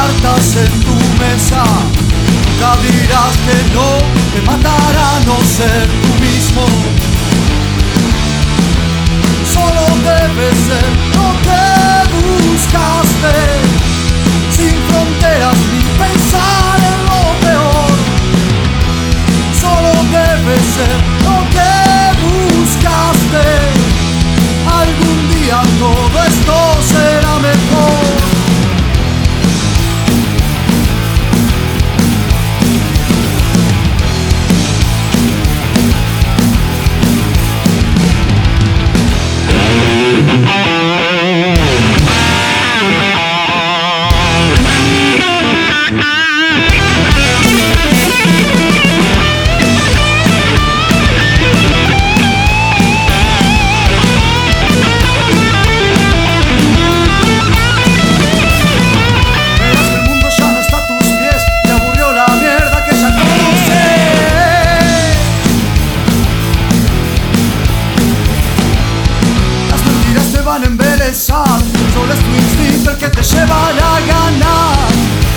cartas en tu mesa. Nunca dirás que no, te matará no ser tú mismo. Solo debes ser lo que buscaste, sin fronteras ni pensar en lo peor. Solo debes ser lo que buscaste. Algún día todo esto será mejor. Solo es tu instinto el que te llevará a ganar.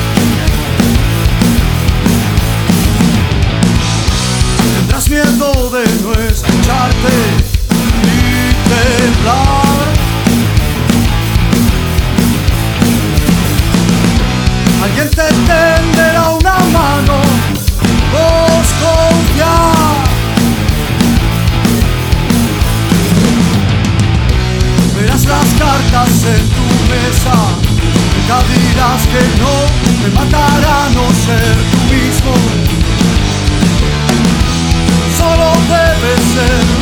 Tendrás miedo de no escucharte y temblar. Alguien te tenderá una mano, vos confiar. Verás las cartas en tu mesa. Nunca dirás que no, te matará no ser tú mismo. Solo debes ser